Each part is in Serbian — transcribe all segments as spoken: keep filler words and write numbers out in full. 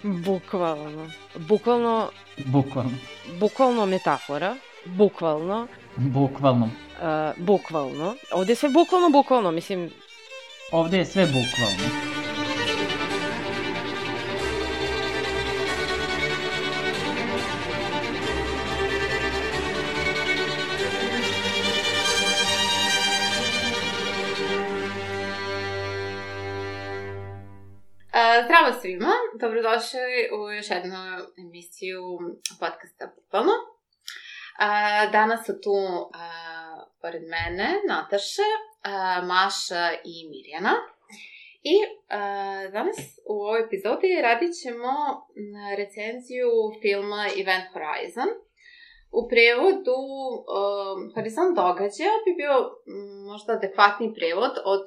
Bukvalno. Bukvalno... Bukvalno. Bukvalno metafora. Bukvalno. Bukvalno. Uh, bukvalno. Ovde je sve bukvalno, bukvalno, mislim... Ovde je sve bukvalno. Zdravo svima, dobrodošli u još jednu emisiju podcasta Bukvalno. Danas su tu pored mene Nataša, Maša i Mirjana. I danas u ovoj epizodi radit ćemo recenziju filma Event Horizon. U prevodu Horizont događaja bi bio možda adekvatni prevod od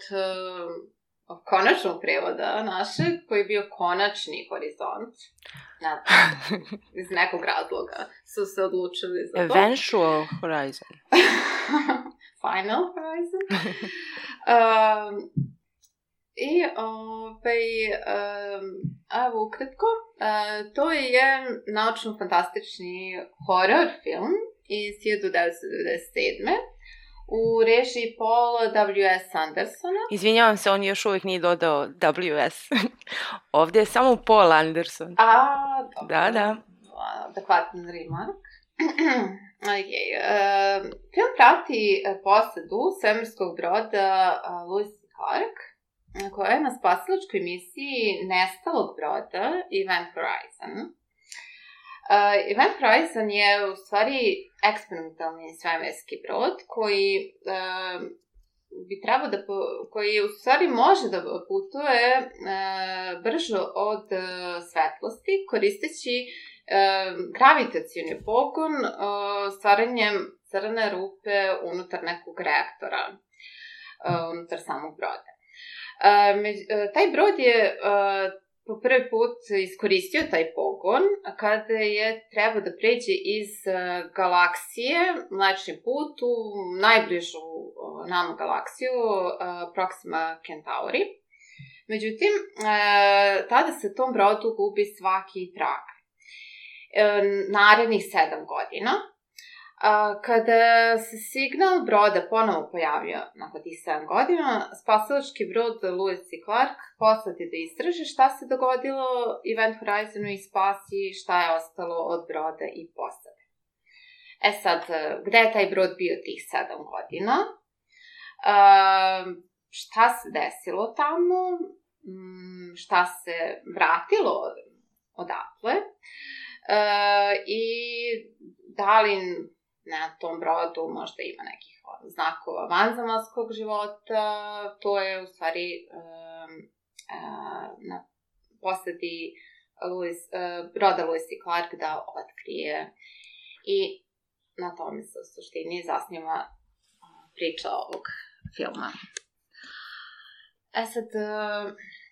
konačnog prevoda našeg, koji je bio konačni horizont. Znači, iz nekog razloga su se odlučili za to. Eventual Horizon. Final Horizon. um, I, ovaj, um, evo ukratko, uh, to je naučno-fantastični horror film iz hiljadu devetsto devedeset sedme. U režiji Paul W S Andersona. Izvinjavam se, on još uvijek nije dodao W S. Ovdje je samo Paul Anderson. A, dobro. Da, da. Adekvatan remark. Okay. Uh, film prati posadu svemirskog broda uh, Lewis i Clark, koja je na spasilačkoj misiji nestalog broda Event Horizon. Uh, Event Horizon je u stvari eksperimentalni svemirski brod koji uh, bi trebao da, koji u stvari može da putuje uh, brže od uh, svetlosti koristeći uh, gravitacioni pogon uh, stvaranjem crne rupe unutar nekog reaktora, uh, unutar samog broda. Uh, među, uh, taj brod je uh, po prvi put iskoristio taj pogon kada je trebao da pređe iz uh, galaksije Mlečni put u najbližu uh, nama galaksiju uh, Proxima Centauri. Međutim, uh, tada se tom brodu gubi svaki trag. Uh, narednih sedam godina. Uh, kada se signal broda ponovo pojavio nakon tih sedam godina, spasilački brod Lewis i Clark poslati da istraže šta se dogodilo Event Horizonu i spasi šta je ostalo od broda i posade. E sad, gde je taj brod bio tih sedam godina? Uh, šta se desilo tamo? Um, šta se vratilo odatle? Uh, I da li na tom brodu možda ima nekih znakova vanzemaljskog života, to je u stvari um, uh, na posadi Lewis, uh, broda Lewis i Clark da otkrije. I na tome se u suštini zasniva uh, priča ovog filma. E sad, uh,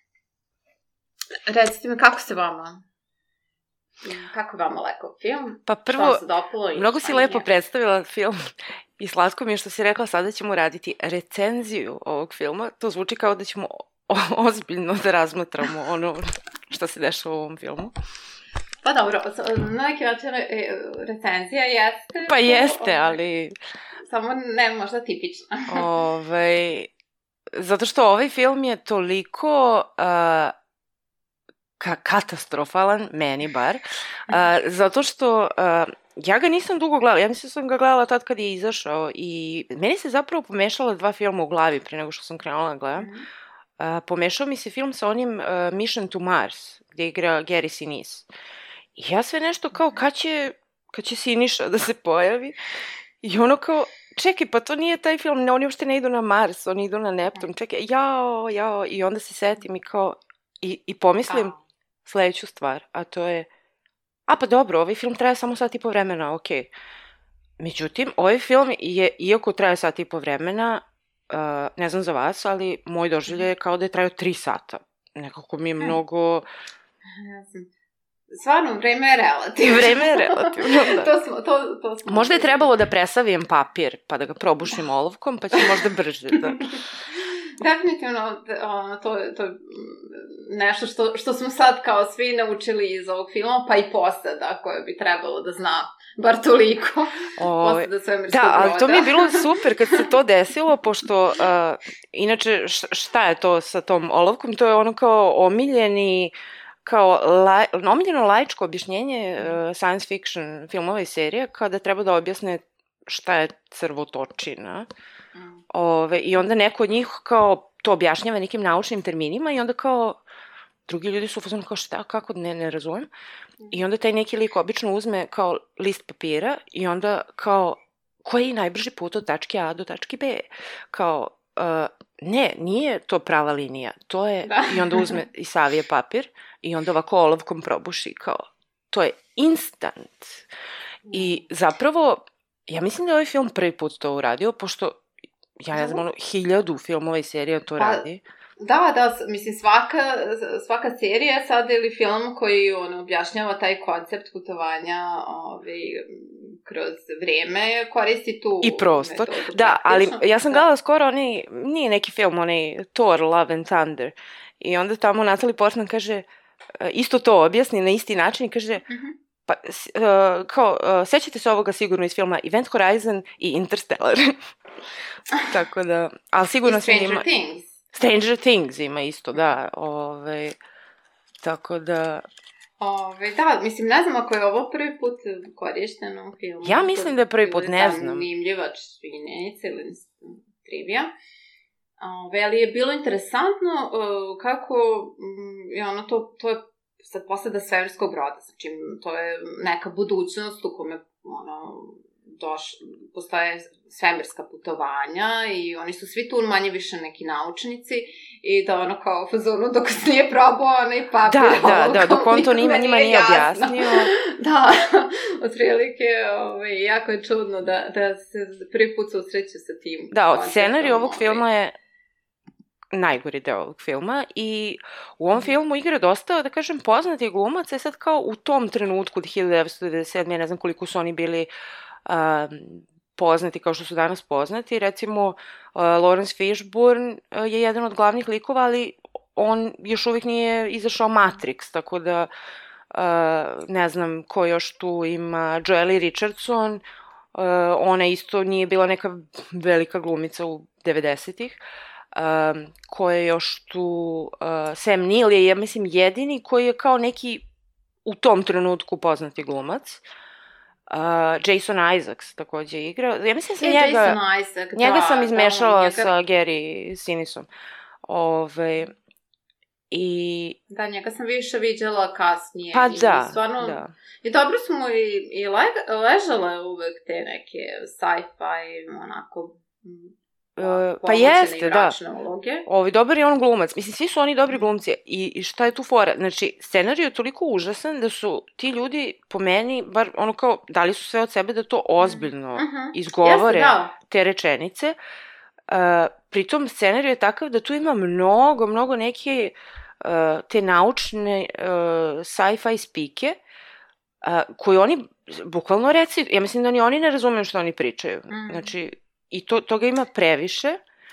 recite mi kako se vama Kako je vama lekao film? Pa prvo, mnogo si lepo predstavila film i slatko mi je što si rekla sada ćemo raditi recenziju ovog filma. To zvuči kao da ćemo ozbiljno da razmatramo ono što se dešava u ovom filmu. Pa dobro, na neki način recenzija jeste... Pa jeste, ali... Samo ne možda tipična. Ovaj, zato što ovaj film je toliko... Uh, Ka- katastrofalan, meni bar, uh, zato što uh, ja ga nisam dugo gledala, ja mislim da sam ga gledala tad kad je izašao i meni se zapravo pomešala dva filma u glavi pre nego što sam krenula da gledam. Uh, pomešao mi se film sa onim uh, Mission to Mars, gdje igra Gary Sinise. I ja sve nešto kao, kad će, kad će Siniša da se pojavi? I ono kao, čekaj, pa to nije taj film, ne, oni uopšte ne idu na Mars, oni idu na Neptun, čekaj, jao, jao, i onda se setim i kao, i, i pomislim, sledeću stvar, a to je, a pa dobro, ovaj film traje samo sat i po vremena, okej. Okay. Međutim, ovaj film je, iako traje sat i po vremena, uh, ne znam za vas, ali moj doživljaj je kao da je trajao tri sata. Nekako mi je mnogo... Stvarno, vreme je relativno. Vreme je relativno, da. to smo, to, to smo možda je trebalo da presavijem papir, pa da ga probušim olovkom, pa će možda brže da... definitivno ono, to, to je nešto što, što smo sad kao svi naučili iz ovog filma, pa i posada koja bi trebalo da zna bar toliko. O, posada svemirskog da, ali broda. to mi je bilo super kad se to desilo, pošto uh, inače šta je to sa tom olovkom? To je ono kao omiljeni kao laj, omiljeno laičko objašnjenje uh, science fiction filmova i serija kada treba da objasne šta je crvotočina. Mm. Ove, I onda neko od njih kao to objašnjava nekim naučnim terminima i onda kao drugi ljudi su u fazonu kao šta, kako, ne, ne razumem. Mm. I onda taj neki lik obično uzme kao list papira i onda kao koji je najbrži put od tačke A do tačke B? Kao, uh, ne, nije to prava linija, to je, da. I onda uzme i savije papir i onda ovako olovkom probuši kao, to je instant. Mm. I zapravo, ja mislim da je ovaj film prvi put to uradio, pošto ja ne znam, ono, hiljadu filmova i serija to pa, radi. Da, da, mislim, svaka, svaka serija sad ili film koji ono, objašnjava taj koncept putovanja ovaj, kroz vreme, koristi tu i prostor. Metodu. Da, ali ja sam gledala skoro onaj, nije neki film, onaj Thor, Love and Thunder. I onda tamo Natalie Portman kaže, isto to objasni na isti način i kaže, mm-hmm. Pa, uh, kao, uh, sećate se ovoga sigurno iz filma Event Horizon i Interstellar. Tako da, ali sigurno se Stranger njima... Things. Stranger Things ima isto, da. Ove, tako da... Ove, da, mislim, ne znam ako je ovo prvi put korišteno u filmu. Ja mislim da je prvi put, ne znam. Zanimljivač činjenica ili trivija. Ove, ali je bilo interesantno uh, kako um, je ono, to, to je sad posada svemirskog broda, znači to je neka budućnost u kome ono, doš, postoje svemirska putovanja i oni su svi tu manje više neki naučnici i da ono kao fazonu dok se nije probao onaj papir. Da, da, da, dok on to njima, njima nije objasnio. Da, otprilike ovaj, jako je čudno da, da se prvi put susreću sa tim. Da, od scenarija ovog filma je najgori deo ovog filma i u ovom filmu igra dosta, da kažem, poznati glumaca, je sad kao u tom trenutku od hiljadu devetsto devedeset sedme. ne znam koliko su oni bili um, poznati kao što su danas poznati, recimo uh, Lawrence Fishburne uh, je jedan od glavnih likova, ali on još uvijek nije izašao Matrix, tako da uh, ne znam ko još tu ima, Joely Richardson, uh, ona isto nije bila neka velika glumica u devedesetih. Um, ko je još tu, uh, Sam Neill je, ja mislim, jedini koji je kao neki u tom trenutku poznati glumac. Uh, Jason Isaacs takođe igra. Ja mislim da sam e, njega, Jason Isaac, njega da, sam izmešala da, njega... sa Gary Sinisom. Ove, i... Da, njega sam više viđala kasnije. Pa i da, stvarno, da. I dobro su mu i, i le, ležale uvek te neke sci-fi, onako... Uh, pa jeste, da. Ovi, dobar je on glumac. Mislim, svi su oni dobri glumci. I, i šta je tu fora? Znači, scenarij je toliko užasan da su ti ljudi, po meni, bar ono kao, dali su sve od sebe da to ozbiljno uh-huh. izgovore, jeste, da. Te rečenice. Uh, pritom, scenarij je takav da tu ima mnogo, mnogo neke uh, te naučne uh, sci-fi spike uh, koje oni bukvalno reci, ja mislim da ni oni ne razumeju što oni pričaju. Uh-huh. Znači, i to, toga ima previše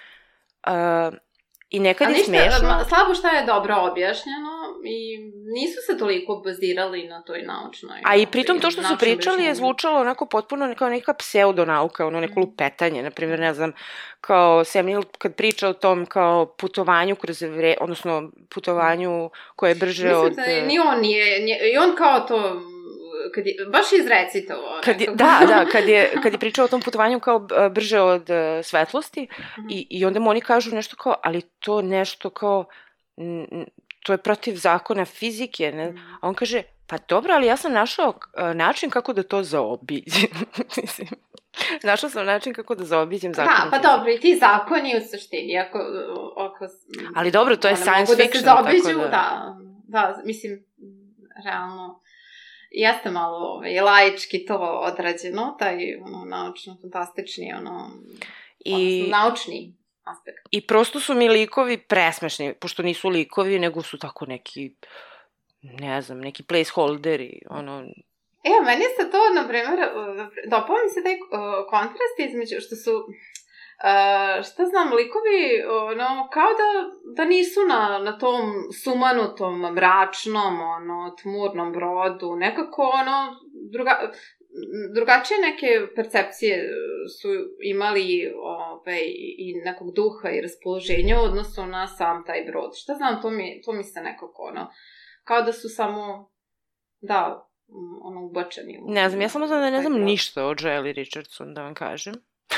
uh, i nekad je smešno. A slabo šta je dobro objašnjeno i nisu se toliko bazirali na toj naučnoj. A i pritom to što su pričali je zvučalo onako potpuno kao neka pseudonauka, ono neko lupetanje, na primjer, ne znam, kao Sam Neill kad priča o tom kao putovanju kroz vre, odnosno putovanju koje je brže mislim od... Mislim da ni on nije, i on kao to... Kad je, baš izrecitovao. Kad je, da, da, kad je, kad je pričao o tom putovanju kao brže od uh, svetlosti mm-hmm. i, i onda mu oni kažu nešto kao, ali to nešto kao, n, to je protiv zakona fizike, ne? Mm-hmm. A on kaže, pa dobro, ali ja sam našao uh, način kako da to zaobiđem. Mislim, našao sam način kako da zaobiđem zakon fizike. Da, pa fizike. Dobro, i ti zakoni u suštini, ako... ako ali dobro, to je science da fiction, zaobiđu, tako da... Da, da, mislim, realno... Jeste malo ovaj, laički to odrađeno, taj ono, naučno-fantastični, ono, I, naučni aspekt. I prosto su mi likovi presmešni, pošto nisu likovi, nego su tako neki, ne znam, neki placeholderi, ono... E, meni se to, na primjer, dopao mi se taj uh, kontrast između što su... Uh, šta znam, likovi, ono, kao da, da nisu na, na tom sumanutom, mračnom, ono, tmurnom brodu, nekako, ono, druga, drugačije neke percepcije su imali ove, i nekog duha i raspoloženja u odnosu na sam taj brod. Šta znam, to mi, to mi se nekako, ono, kao da su samo, da, ono, ubačeni. Ne znam, ja samo znam da ne znam ništa o Joely Richardson, da vam kažem.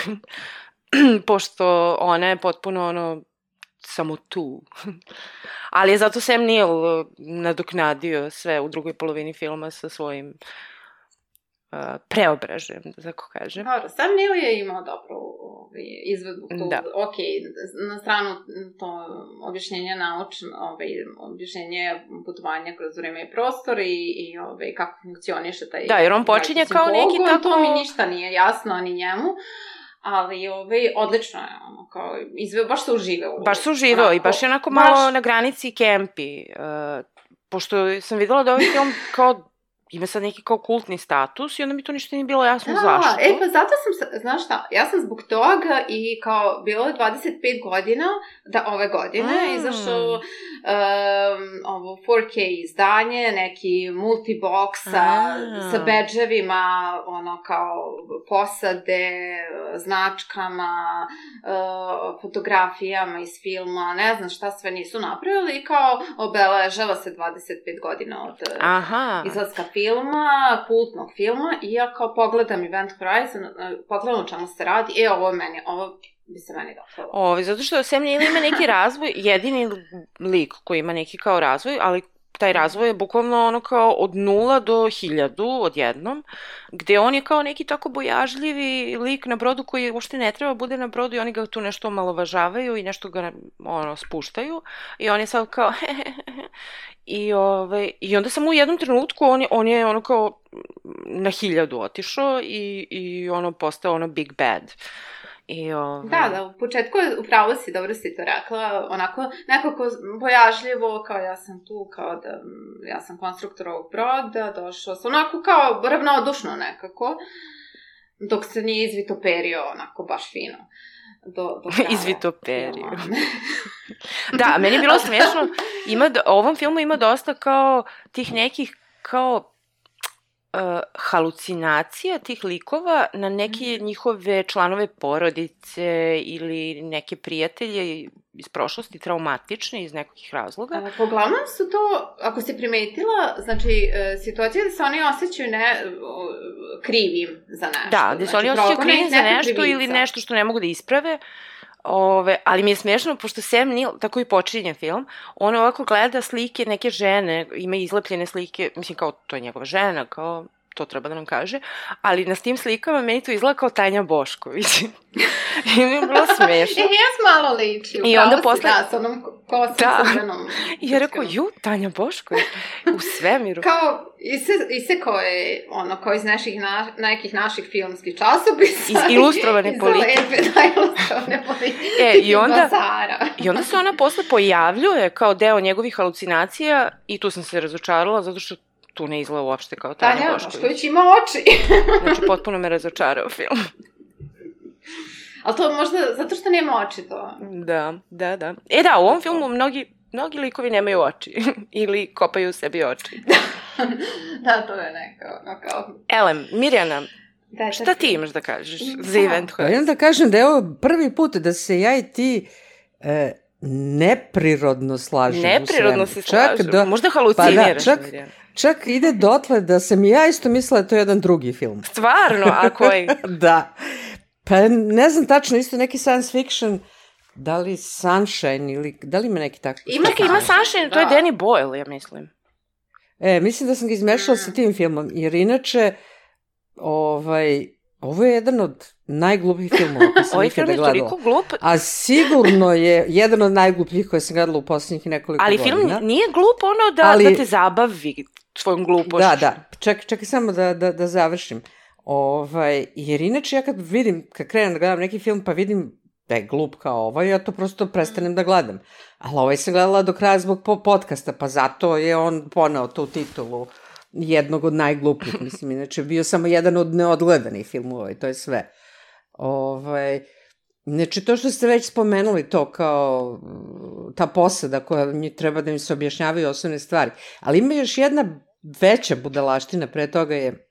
Pošto ona je potpuno, ono, samo tu. Ali je zato Sam Neill nadoknadio sve u drugoj polovini filma sa svojim uh, preobražajem, da tako kažem. Dobro, Sam Neill je imao dobro izvedbu tu. Da. Ok, na stranu to objašnjenje naučno, ovaj, objašnjenje putovanja kroz vreme i prostor i, i ovaj, kako funkcioniše taj... Da, jer on počinje kao neki tako... To mi ništa nije jasno, ni njemu. Ali ovaj, odlično je, ono, kao, izveo, baš se uživao. Baš se uživao i baš je onako baš... malo na granici kempi. Uh, pošto sam videla da ovaj film kao ima sad neki kao kultni status i onda mi to ništa nije bilo jasno da, zašto. E, pa zato sam, znaš šta, ja sam zbog toga i kao bilo je dvadeset pet godina, da ove godine, mm. izašao um, ovo four K izdanje, neki multibox sa, sa bedževima, ono kao posade, značkama, uh, fotografijama iz filma, ne znam šta sve nisu napravili i kao obeležava se dvadeset pet godina od Aha. izlaska filma. filma, kultnog filma i ja kao pogledam Event Horizon, pogledam o čemu se radi, e, ovo je meni, ovo bi se meni dopalo. Ovo, zato što Sam Neill ima neki razvoj, jedini lik koji ima neki kao razvoj, ali taj razvoj je bukvalno ono kao od nula do hiljadu odjednom, gde on je kao neki tako bojažljivi lik na brodu koji uopšte ne treba bude na brodu i oni ga tu nešto omalovažavaju i nešto ga ono, spuštaju i on je sad kao I, ove, i onda samo u jednom trenutku on je, on je ono kao na hiljadu otišao i, i ono postao ono big bad. I, ove... Da, da, u početku je, upravo si, dobro si to rekla, onako nekako bojažljivo, kao ja sam tu, kao da ja sam konstruktor ovog broda, došao sam, onako kao ravnodušno nekako, dok se nije izvitoperio, onako baš fino. Do, do izvitoperio. Da, meni je bilo smiješno, ima, u ovom filmu ima dosta kao tih nekih kao Uh, halucinacija tih likova na neke njihove članove porodice ili neke prijatelje iz prošlosti, traumatične iz nekih razloga. A, poglavnom su to, ako si primetila, znači situacija da se oni osjećaju ne, krivim za nešto. Da, da se znači, oni osjećaju krivim za nešto krivica. Ili nešto što ne mogu da isprave. Ove, ali mi je smiješno, pošto Sam Neill, tako i počinje film, on ovako gleda slike neke žene, ima izlepljene slike, mislim kao to je njegova žena, kao to treba da nam kaže, ali na tim slikama meni to izgleda kao Tanja Bošković. I mi je bilo smiješno. I jes malo liči, I onda posle... da, s onom kosom da. crvenom. I ja rekao, ju, Tanja Bošković, u svemiru. Kao, ise, ise koje, ono, kao iz naših, na, nekih naših filmskih časopisa. Iz ilustrovane politike. Iz lepe, da, ilustrovane politike. E, i onda, i onda se ona posle pojavljuje kao deo njegovih halucinacija i tu sam se razočarala, zato što tu ne izgleda uopšte kao Tanja, Tanja Bošković. Tanja Bošković ima oči. Znači, potpuno me razočarao film. Ali to možda, zato što nema oči to. Da, da, da. E da, u ovom filmu mnogi, mnogi likovi nemaju oči. Ili kopaju sebi oči. Da, to je neko, ono kao... Elem, Mirjana, da, šta ti imaš da kažeš za Event Horizon? Ja imam da kažem da je ovo prvi put da se ja i ti... E, neprirodno slažem. Neprirodno se slažem. Do... Možda haluciniraš, pa da, čak, čak ide dotle da sam ja isto mislila da to je jedan drugi film. Stvarno? A koji? Da. Pa ne znam tačno, isto neki science fiction, da li Sunshine ili, da li ima neki tako? Ima, ima Sunshine, to je Danny Boyle, ja mislim. E, mislim da sam ga izmešala mm. sa tim filmom, jer inače, ovaj... Ovo je jedan od najglupih filmova koji sam ikada gledala. Ovaj film je toliko glup. A sigurno je jedan od najglupljih koje sam gledala u posljednjih nekoliko ali godina. Ali film nije glup ono da, ali, da te zabavi svojom glupošću. Da, da. Ček, čekaj samo da, da, da završim. Ovaj, jer inače ja kad vidim, kad krenem da gledam neki film pa vidim da je glup kao ovaj, ja to prosto prestanem da gledam. Ali ovaj sam gledala do kraja zbog podcasta, pa zato je on poneo tu titulu jednog od najglupljih, mislim, inače bio samo jedan od neodgledanih filmova i to je sve. Ovaj, Znači, to što ste već spomenuli, to kao ta posada koja njih treba da im se objašnjavaju osnovne stvari. Ali ima još jedna veća budalaština pre toga je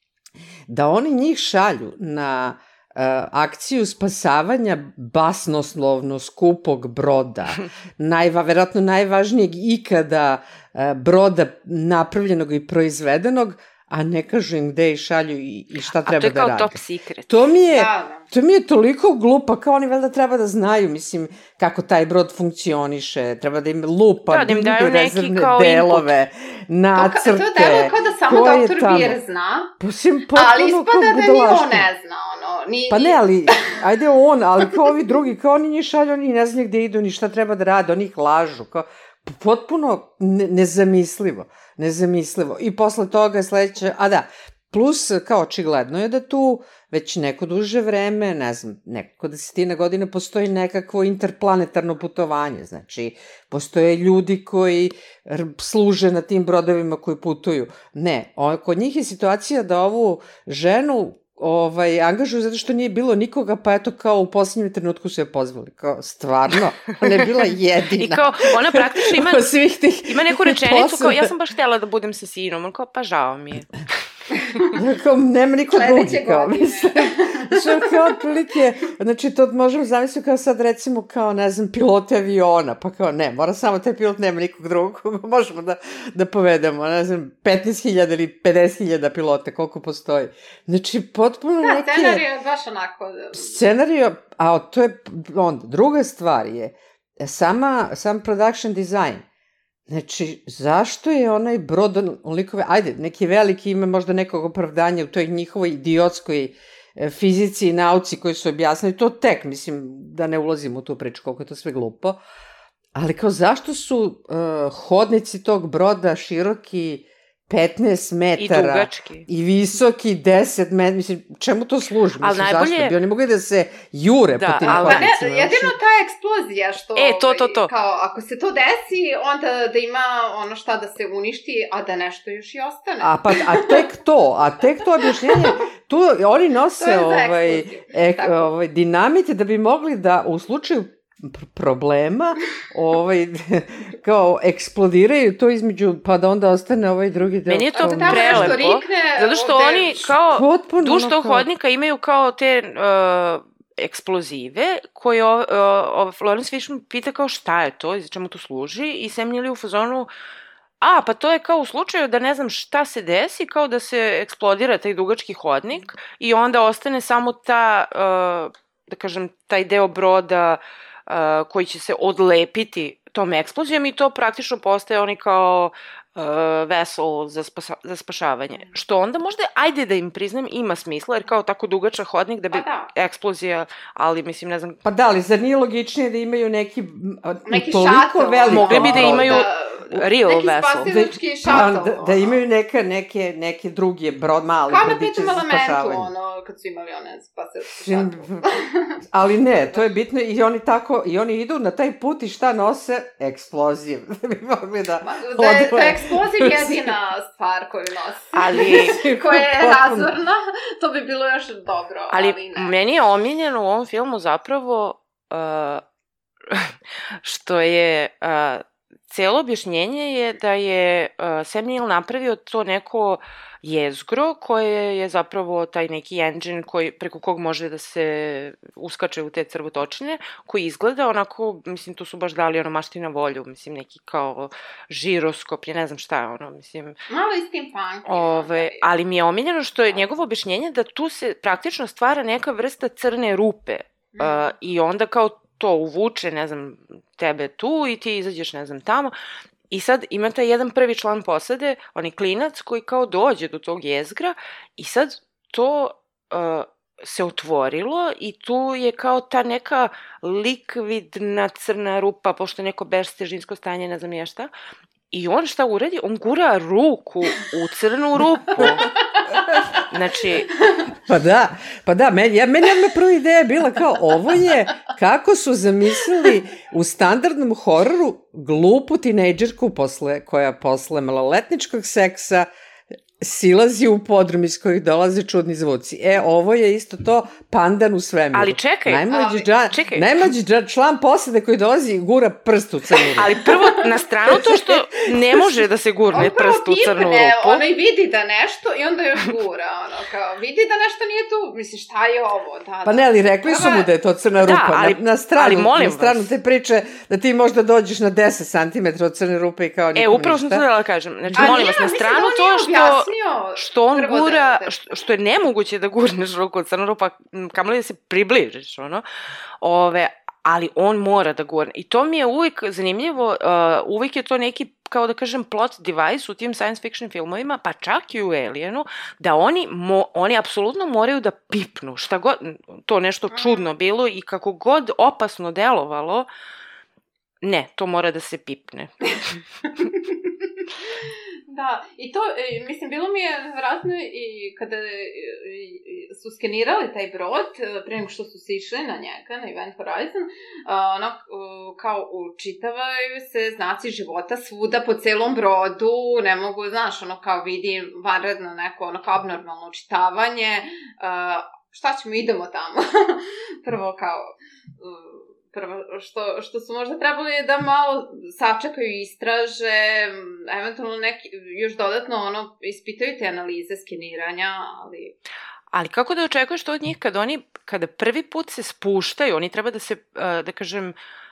da oni njih šalju na uh, akciju spasavanja basnoslovno skupog broda, najva, verovatno najvažnijeg ikada uh, broda napravljenog i proizvedenog, a ne kažu im gde i šalju i, i šta treba da rade. A to je kao top secret. To mi je, da, da. to mi je toliko glupa, kao oni valjda treba da znaju, mislim, kako taj brod funkcioniše, treba da im lupa, da, da im daju rezervne kao delove, input. nacrte. To, to deluje kao da samo doktor Beer zna, Posim, ali ispada da ni on ne zna, ono. Ni, pa ne, ali, ajde on, ali kao ovi drugi, kao oni njih šalju, oni ne znaju gde idu, ni šta treba da rade, oni ih lažu, kao, potpuno ne, nezamislivo, nezamislivo. I posle toga je sledeće, a da, plus, kao očigledno je da tu već neko duže vreme, ne znam, nekoliko desetina godina postoji nekakvo interplanetarno putovanje, znači, postoje ljudi koji služe na tim brodovima koji putuju. Ne, o, kod njih je situacija da ovu ženu ovaj, angažuju zato što nije bilo nikoga, pa eto kao u posljednjem trenutku su je pozvali. Kao, stvarno, ona je bila jedina. I kao, ona praktično ima, svih tih ima neku rečenicu kao, ja sam baš htjela da budem sa sinom, on kao, pa žao mi je. Kao, nema niko drugi, kao, mislim. Što kao, otprilike, znači, to možemo zamisliti kao sad, recimo, kao, ne znam, pilote aviona, pa kao, ne, mora samo taj pilot, nema nikog drugog, možemo da, da povedemo, ne znam, petnaest hiljada ili pedeset hiljada pilota, koliko postoji. Znači, potpuno da, neke... Da, scenarij je baš onako... Scenarij, a to je, onda, druga stvar je, sama, sam production design. Znači, zašto je onaj brod olikove, ajde, neki veliki ima možda nekog opravdanja u toj njihovoj idiotskoj fizici i nauci koji su objasnili, to tek, mislim, da ne ulazim u tu priču, koliko je to sve glupo, ali kao zašto su uh, hodnici tog broda široki petnaest metara. I dugački. I visoki deset metara, mislim, čemu to služi? Mislim, ali najbolje... zašto? Bi oni mogli da se jure da, po tim ali... hodnicima. Ne, jedino ta eksplozija što... E, to, to, to. Kao, ako se to desi, onda da ima ono šta da se uništi, a da nešto još i ostane. A, pa, a tek to, a tek to objašnjenje, tu oni nose ovaj, ek, ovaj, dinamite da bi mogli da u slučaju problema ovaj, kao eksplodiraju to između, pa da onda ostane ovaj drugi deo. Meni je to prelepo, zato što ovde... oni kao potpuno duž tog kao... hodnika imaju kao te uh, eksplozive koje uh, uh, Lawrence Fishburne pita kao šta je to i za čemu to služi i Semnjeli u fazonu a, pa to je kao u slučaju da ne znam šta se desi, kao da se eksplodira taj dugački hodnik i onda ostane samo ta, uh, da kažem, taj deo broda Uh, koji će se odlepiti tom eksplozijom i to praktično postaje oni kao uh, vessel za, spasa, za spašavanje. Što onda možda, ajde da im priznam, ima smisla, jer kao tako dugačak hodnik da bi da. eksplozija, ali mislim, ne znam... Pa da, ali zar nije logičnije da imaju neki... Neki šato. Mogli bi da imaju... Da, real neki vessel. Neki spasilački šato. Da, da imaju neka, neke, neke druge brod, mali brodiće za spašavanje. Kao na petom elementu, ono, kad su imali one spasilački šato. Ali ne, to je bitno i oni tako, i oni idu na taj put i šta nose? Eksploziv. Da bi mogli da... Da je ta eksploziv jedina stvar koju nosi. Ali... koja je razorna, to bi bilo još dobro, ali, ali ne. Meni je omiljeno u ovom filmu zapravo uh, što je... Uh, Cijelo objašnjenje je da je uh, Sam Neill napravio to neko jezgro koje je zapravo taj neki engine koji, preko kog može da se uskače u te crvotočine, koji izgleda onako, mislim, tu su baš dali ono mašti na volju, mislim, neki kao žiroskop, ja ne znam šta je ono, mislim... Malo i steampunk. Ove, ali mi je omiljeno što je njegovo objašnjenje da tu se praktično stvara neka vrsta crne rupe mm. uh, i onda kao to uvuče, ne znam, tebe tu i ti izađeš, ne znam, tamo. I sad ima taj jedan prvi član posade, on je klinac koji kao dođe do tog jezgra i sad to uh, se otvorilo i tu je kao ta neka likvidna crna rupa, pošto je neko beš težinsko stanje, ne znam ja šta. I on šta uradi? On gura ruku u crnu rupu. Znači... Pa da, pa da, meni, ja, meni jedna prva ideja je bila kao, ovo je kako su zamislili u standardnom hororu glupu tinejdžerku posle, koja posle maloletničkog seksa silazi u podrum iz kojih dolaze čudni zvuci. E, ovo je isto to pandan u svemiru. Ali čekaj, najmlađi, ali, džan, čekaj. najmlađi džan, član posade koji dolazi i gura prst u crnu rupu. Ali prvo, na stranu to što ne može da se gurne prst u crnu pipne, rupu. ono i vidi da nešto i onda još gura, ono, kao, vidi da nešto nije tu, misli, šta je ovo? Da, Pa ne, ali rekli su mu da je to crna rupa. Da, ali, na, na stranu, ali molim na stranu vas. te priče da ti možda dođeš na deset santimetara od crne rupe i kao nikom ništa. E, upravo sam to da kažem. Znači, A molim nije, vas, na mislim stranu da on to nije što, objasnio što on prvo gura, da- da- što, što je nemoguće da gurneš ruku od crnu rupa, kamoli da se približiš, ono. Ove, ali on mora da gurne. I to mi je uvijek zanimljivo, uh, uvijek je to neki, kao da kažem, plot device u tim science fiction filmovima, pa čak i u Alienu, da oni, mo, oni apsolutno moraju da pipnu, šta god, to nešto čudno bilo i kako god opasno delovalo, ne, to mora da se pipne. Da, i to, e, mislim, bilo mi je vratno i kada e, e, su skenirali taj brod, e, pre nego što su se išli na njega, na Event Horizon, a, ono, e, kao učitavaju se znaci života svuda po celom brodu, ne mogu, znaš, ono, kao vidi vanredno neko, ono, kao abnormalno učitavanje, a, šta ćemo, idemo tamo. Prvo, kao... E, Prvo, što, što su možda trebali da malo sačekaju i istraže, eventualno neki, još dodatno ono, ispitaju te analize skeniranja, ali... Ali kako da očekuješ to od njih kad oni, kada prvi put se spuštaju, oni treba da se, da kažem,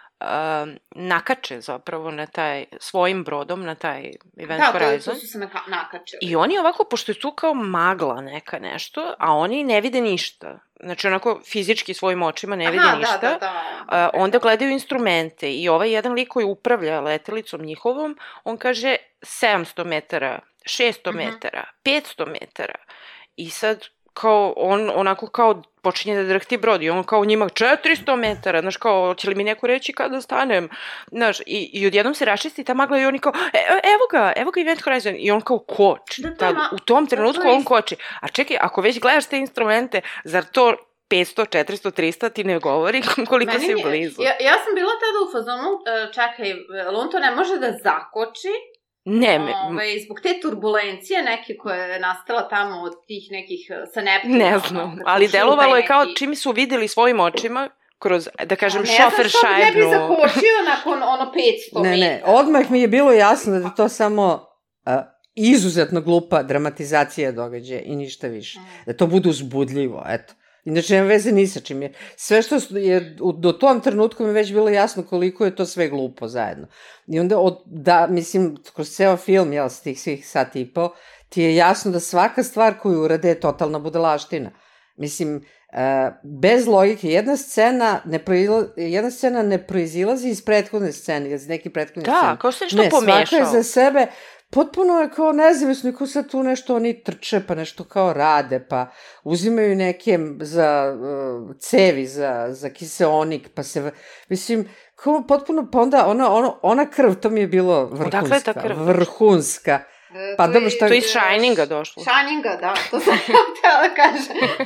nakače zapravo na taj, svojim brodom na taj Event da, Horizon. Da, to su se naka- nakačili. I oni ovako, pošto je tu kao magla neka nešto, a oni ne vide ništa. Znači, onako, fizički svojim očima ne vide Aha, ništa. Da, da, da. Uh, onda gledaju instrumente i ovaj jedan lik koji upravlja letelicom njihovom, on kaže sedamsto metara, šesto uh-huh. metara, petsto metara. I sad, kao, on onako kao počinje da drhti brod i on kao njima četiristo metara, znaš, kao, će li mi neko reći kada stanem, znaš, i, i odjednom se rašisti ta magla i oni kao, e, evo ga, evo ga Event Horizon, i on kao koči, da, tad, ma... u tom trenutku on koči, a čekaj, ako već gledaš te instrumente, zar to petsto, četiristo, tristo ti ne govori koliko Meni si nije, blizu? Ja, ja sam bila tada u fazonu, čekaj, on to ne može da zakoči, Ne, me... Ove, zbog te turbulencije neke koje je nastala tamo od tih nekih sa Neptuna. Ne znam, ali delovalo je kao čim su videli svojim očima, kroz, da kažem, šofer šajbnu. Ne znam što ne bi zakočio nakon ono petsto ne, metara. Ne, odmah mi je bilo jasno da je to samo uh, izuzetno glupa dramatizacija događaja i ništa više. Mm. Da to bude uzbudljivo, eto. Inače, nema veze ni sa čim je. Sve što je, do tom trenutku mi je već bilo jasno koliko je to sve glupo zajedno. I onda, od, da, mislim, kroz ceo film, jel, s tih svih sati i po, ti je jasno da svaka stvar koju urade je totalna budalaština. Mislim, uh, bez logike, jedna scena ne, proizla, jedna scena ne proizilazi iz prethodne scene, iz neke prethodne da, scene. Da, kao se nešto pomešao. Ne, svaka je za sebe... Potpuno je kao nezavisno i kao sad tu nešto oni trče, pa nešto kao rade, pa uzimaju neke za uh, cevi, za, za kiseonik, pa se, mislim, kao potpuno, pa onda ona, ona, ona krv, to mi je bilo vrhunska. Odakle je ta krv? Vrhunska. Pa dobro, šta... To je iz Shininga došlo. Shininga, da, to sam htjela da kažem.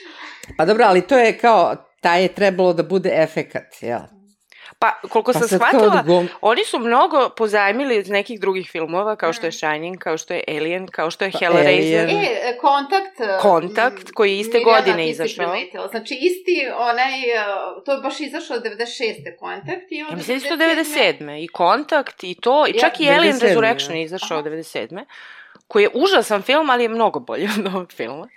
Pa dobro, ali to je kao, taj je trebalo da bude efekat, jel? Pa, koliko pa sam shvatila, gom... oni su mnogo pozajmili iz nekih drugih filmova, kao što je Shining, kao što je Alien, kao što je pa, Hellraiser. E, Kontakt. Kontakt, koji je iste godine izašao. Znači, isti onaj, to je baš izašao devedeset šeste Kontakt. I ja mislim isto devedeset sedme I Kontakt, i to, i čak ja, i Alien Resurrection je izašao devedeset sedme koji je užasan film, ali je mnogo bolji od ovog filma.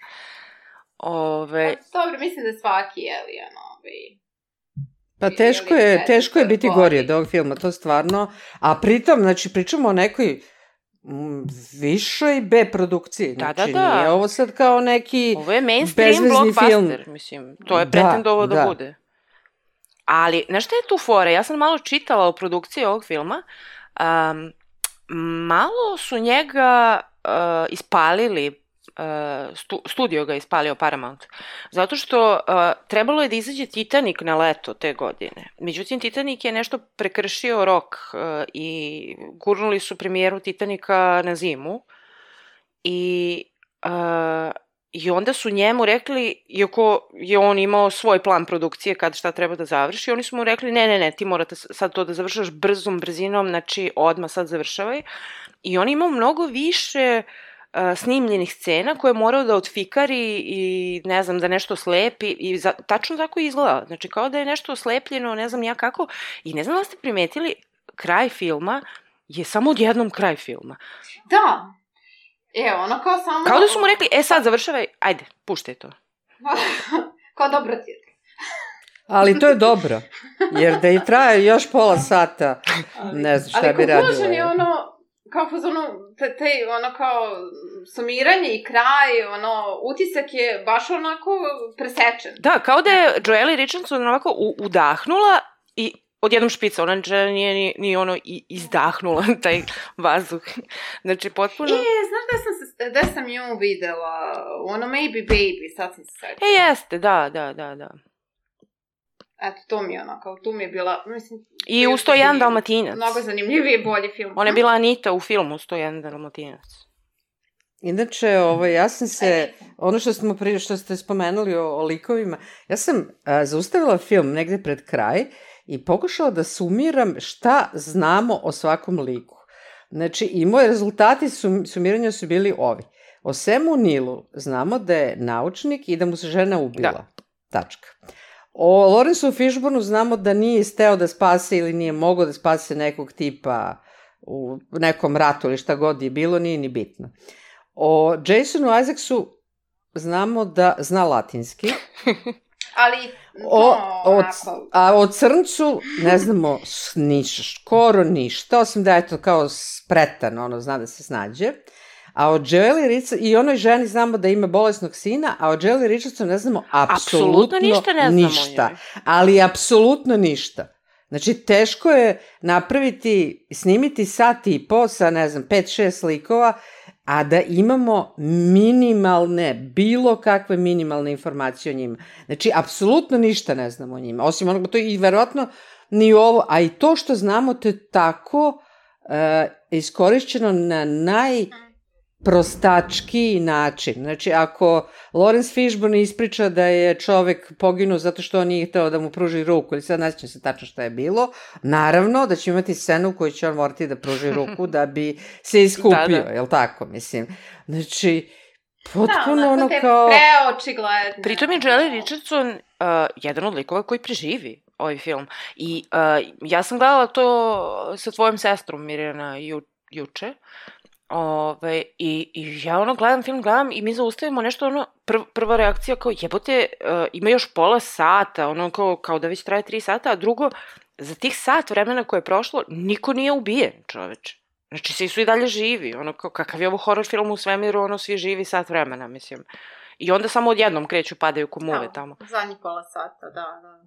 Ove... Pa, dobro, mislim da je svaki Alien, ovaj... Pa teško je, teško je biti gori od ovog filma, to stvarno, a pritom, znači, pričamo o nekoj m, višoj B produkciji, znači, da, da, da. Nije ovo sad kao neki ovo je mainstream blockbuster, mislim, to je pretendovao da, da bude. Ali, znaš šta je tu fora? Ja sam malo čitala o produkciji ovog filma, um, malo su njega uh, ispalili, Uh, stu, studio ga ispalio Paramount, zato što uh, trebalo je da izađe Titanic na leto te godine. Međutim, Titanic je nešto prekršio rok uh, i gurnuli su premijeru Titanica na zimu i, uh, i onda su njemu rekli, iako je on imao svoj plan produkcije kad šta treba da završi, oni su mu rekli ne, ne, ne, ti morate sad to da završaš brzom brzinom, znači odmah sad završavaj. I on imao mnogo više uh, snimljenih scena koje je morao da otfikari i ne znam, da nešto slepi i za, tačno tako izgleda. Znači kao da je nešto slepljeno, ne znam ja kako. I ne znam da ste primetili, kraj filma je samo odjednom kraj filma. Da. E, ono kao samo... Kao da su mu rekli, e sad završavaj, ajde, puštaj to. Kao dobro ti je. Ali to je dobro, jer da i traje još pola sata, ne znam šta bi radila. Ali konklužen je ono, kao ono, te, te, ono kao sumiranje i kraj, ono, utisak je baš onako presečen. Da, kao da je Joely Richardson ovako udahnula i odjednom špica, ona nije ni, ni ono izdahnula taj vazduh. Znači, potpuno... E, znaš da sam, se, da sam nju videla, ono Maybe Baby, sad sam se srećala. E, jeste, da, da, da, da. Eto, to mi je ono, kao tu mi je bila, mislim... I u sto jedan Dalmatinac. Mnogo zanimljiviji i bolji film. Ona je bila Anita u filmu sto jedan Dalmatinac. Inače, ovo, ja sam se, ono što, smo pri, što ste spomenuli o, o likovima, ja sam a, zaustavila film negde pred kraj i pokušala da sumiram šta znamo o svakom liku. Znači, i moji rezultati sum, sumiranja su bili ovi. O Samu Neailu znamo da je naučnik i da mu se žena ubila. Da. Tačka. O Lawrenceu Fishburnu znamo da nije steo da spase ili nije mogao da spase nekog tipa u nekom ratu ili šta god je bilo, nije ni bitno. O Jasonu Isaacsu znamo da zna latinski. Ali, o, o, a o Crncu ne znamo ništa, skoro ništa, osim da je to kao spretan, ono, zna da se snađe. A o Joely Richardson, i onoj ženi znamo da ima bolesnog sina, a o Joely Richardson ne znamo apsolutno ništa, ne znamo ništa. Ali apsolutno ništa. Znači, teško je napraviti, snimiti sat i po sa, ne znam, pet šest likova, a da imamo minimalne, bilo kakve minimalne informacije o njima. Znači, apsolutno ništa ne znamo o njima. Osim onoga, to je i verovatno ni ovo, a i to što znamo, to je tako uh, iskorišćeno na naj... prostački način. Znači, ako Lawrence Fishburne ispriča da je čovek poginuo zato što on nije hteo da mu pruži ruku, ili sad ne sjećam se tačno šta je bilo, naravno da će imati scenu u kojoj će on morati da pruži ruku da bi se iskupio, da, da. Jel tako, mislim. Znači, potpuno da, ono kao... preočigledno. Pritom je Joely Richardson uh, jedan od likova koji preživi ovaj film. I uh, ja sam gledala to sa tvojom sestrom, Mirjana, ju, juče, Ove, i, i ja ono gledam film, gledam i mi zaustavimo nešto, ono, prv, prva reakcija kao jebote, uh, ima još pola sata, ono kao, kao da već traje tri sata, a drugo, za tih sat vremena koje je prošlo, niko nije ubijen, čoveče. Znači, svi su i dalje živi, ono kao, kakav je ovo horror film u svemiru, ono, svi živi sat vremena, mislim. I onda samo odjednom kreću, padaju ko muve da, tamo. Zadnji pola sata, da, da.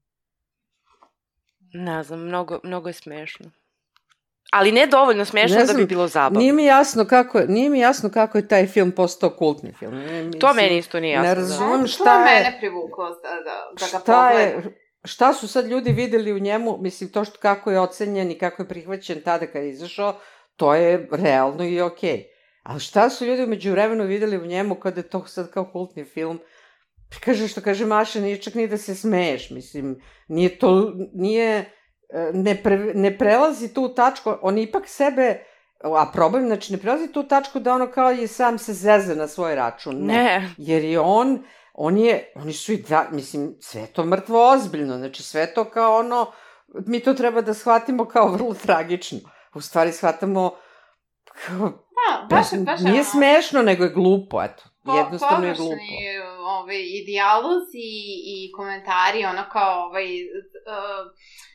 Ne znam, mnogo, mnogo je smešno. Ali ne dovoljno smešno znam, da bi bilo zabavno. Nije mi jasno kako, nije mi jasno kako je taj film postao kultni film. Mislim, to meni isto nije jasno. Ne razumem da. šta je... To je mene privuklo da, da, da ga pogledam. Šta su sad ljudi videli u njemu, mislim, to što kako je ocenjen i kako je prihvaćen tada kad je izašao, to je realno i okej. Okay. Ali šta su ljudi umeđu vremenu videli u njemu kada je to sad kao kultni film? Kaže što kaže Maša, nije čak ni da se smeješ, mislim, nije to, nije... Ne, pre, ne prelazi tu tačku, on ipak sebe, a problem, znači ne prelazi tu tačku da ono kao je sam se zeze na svoj račun, ne. ne. Jer je on, on je, oni su i da, mislim, sve to mrtvo ozbiljno, znači sve to kao ono, mi to treba da shvatimo kao vrlo tragično. U stvari shvatamo kao, da, baš, baš, nije ono, smešno, nego je glupo, eto. Jednostavno je glupo. Ovaj, i dijalozi i komentari, ono kao, ovaj, uh,